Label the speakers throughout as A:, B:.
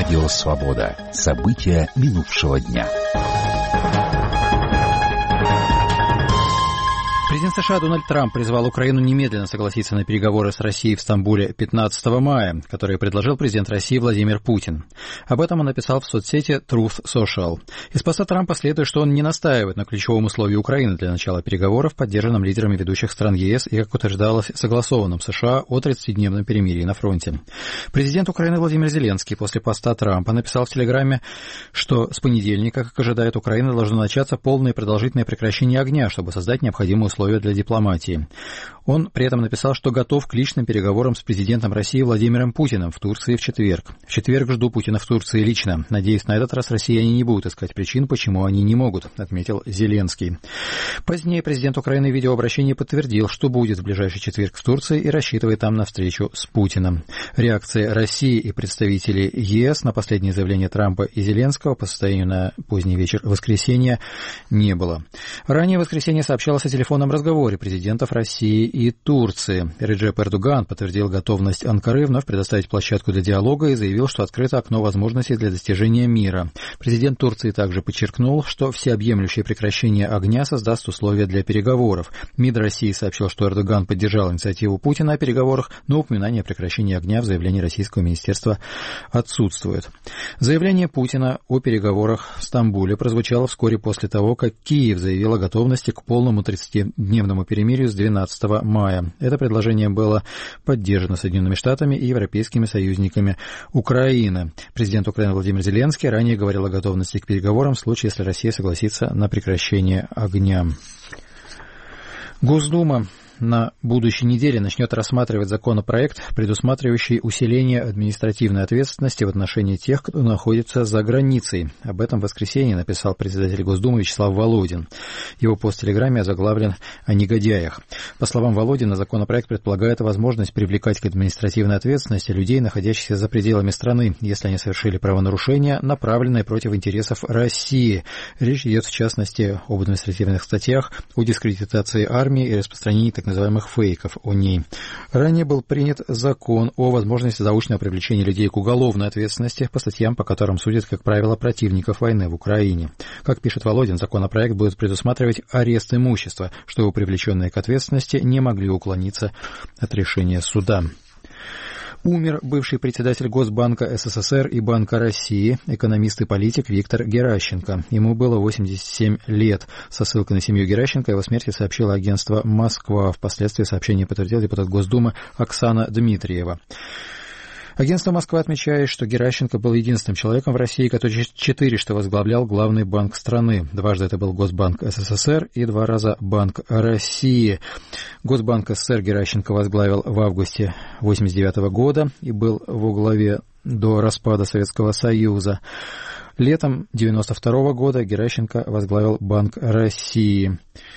A: Радио «Свобода». События минувшего дня.
B: Президент США Дональд Трамп призвал Украину немедленно согласиться на переговоры с Россией в Стамбуле 15 мая, которые предложил президент России Владимир Путин. Об этом он написал в соцсети Truth Social. Из поста Трампа следует, что он не настаивает на ключевом условии Украины для начала переговоров, поддержанном лидерами ведущих стран ЕС и, как утверждалось, согласованном США о 30-дневном перемирии на фронте. Президент Украины Владимир Зеленский после поста Трампа написал в Телеграме, что с понедельника, как ожидает Украина, должно начаться полное и продолжительное прекращение огня, чтобы создать необходимые условия для дипломатии. Он при этом написал, что готов к личным переговорам с президентом России Владимиром Путиным в Турции в четверг. В четверг жду Путина в Турции лично. Надеюсь, на этот раз россияне не будут искать причин, почему они не могут, отметил Зеленский. Позднее президент Украины в видеообращении подтвердил, что будет в ближайший четверг в Турции и рассчитывает там на встречу с Путиным. Реакции России и представителей ЕС на последнее заявление Трампа и Зеленского по состоянию на поздний вечер воскресенья не было. Ранее в воскресенье сообщалось о телефонном разговоре президентов России и Турции. Реджеп Эрдоган подтвердил готовность Анкары вновь предоставить площадку для диалога и заявил, что открыто окно возможностей для достижения мира. Президент Турции также подчеркнул, что всеобъемлющее прекращение огня создаст условия для переговоров. МИД России сообщил, что Эрдоган поддержал инициативу Путина о переговорах, но упоминание о прекращении огня в заявлении российского министерства отсутствует. Заявление Путина о переговорах в Стамбуле прозвучало вскоре после того, как Киев заявил о готовности к полному 30-дневному перемирию с 12 мая. Это предложение было поддержано Соединенными Штатами и европейскими союзниками Украины. Президент Украины Владимир Зеленский ранее говорил о готовности к переговорам в случае, если Россия согласится на прекращение огня. Госдума на будущей неделе начнет рассматривать законопроект, предусматривающий усиление административной ответственности в отношении тех, кто находится за границей. Об этом в воскресенье написал председатель Госдумы Вячеслав Володин. Его пост в Телеграме озаглавлен «О негодяях». По словам Володина, законопроект предполагает возможность привлекать к административной ответственности людей, находящихся за пределами страны, если они совершили правонарушения, направленные против интересов России. Речь идет, в частности, об административных статьях, о дискредитации армии и распространении так называемых фейков о ней. Ранее был принят закон о возможности заочного привлечения людей к уголовной ответственности по статьям, по которым судят, как правило, противников войны в Украине. Как пишет Володин, законопроект будет предусматривать арест имущества, чтобы привлеченные к ответственности не могли уклониться от решения суда. Умер бывший председатель Госбанка СССР и Банка России, экономист и политик Виктор Геращенко. Ему было 87 лет. Со ссылкой на семью Геращенко о его смерти сообщило агентство «Москва». Впоследствии сообщение подтвердил депутат Госдумы Оксана Дмитриева. Агентство «Москва» отмечает, что Геращенко был единственным человеком в России, который четырежды возглавлял главный банк страны. Дважды это был Госбанк СССР и 2 раза Банк России. Госбанк СССР Геращенко возглавил в августе 1989 года и был во главе до распада Советского Союза. Летом 1992 года Геращенко возглавил Банк России.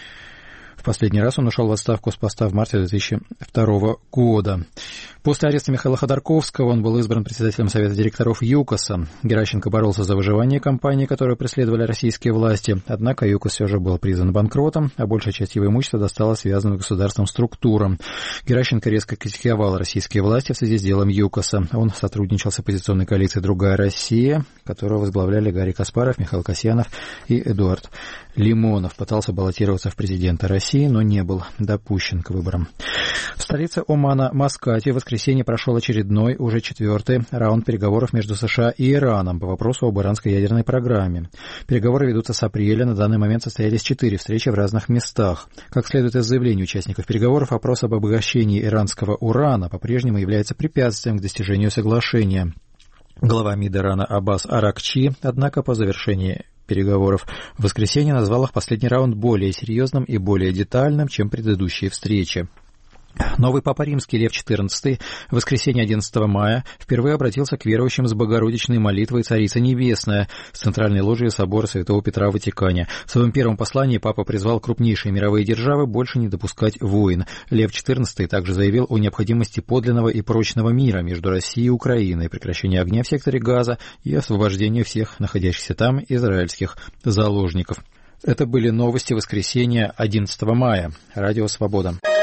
B: В последний раз он ушел в отставку с поста в марте 2002 года. После ареста Михаила Ходорковского он был избран председателем Совета директоров ЮКОСа. Геращенко боролся за выживание компании, которую преследовали российские власти. Однако ЮКОС все же был признан банкротом, а большая часть его имущества досталась связанным с государством структурам. Геращенко резко критиковал российские власти в связи с делом ЮКОСа. Он сотрудничал с оппозиционной коалицией «Другая Россия», которую возглавляли Гарри Каспаров, Михаил Касьянов и Эдуард Лимонов. Пытался баллотироваться в президенты России, но не был допущен к выборам. В столице Омана Маскате в воскресенье прошел очередной, уже 4-й раунд переговоров между США и Ираном по вопросу об иранской ядерной программе. Переговоры ведутся с апреля. На данный момент состоялись 4 встречи в разных местах. Как следует из заявлений участников переговоров, вопрос об обогащении иранского урана по-прежнему является препятствием к достижению соглашения. Глава МИД Ирана Аббас Аракчи, однако, по завершении переговоров в воскресенье назвал их последний раунд более серьезным и более детальным, чем предыдущие встречи. Новый Папа Римский Лев XIV в воскресенье 11 мая впервые обратился к верующим с богородичной молитвой «Царица Небесная» с центральной ложи собора Святого Петра в Ватикане. В своем первом послании Папа призвал крупнейшие мировые державы больше не допускать войн. Лев XIV также заявил о необходимости подлинного и прочного мира между Россией и Украиной, прекращении огня в секторе Газа и освобождении всех находящихся там израильских заложников. Это были новости воскресенья 11 мая. Радио «Свобода».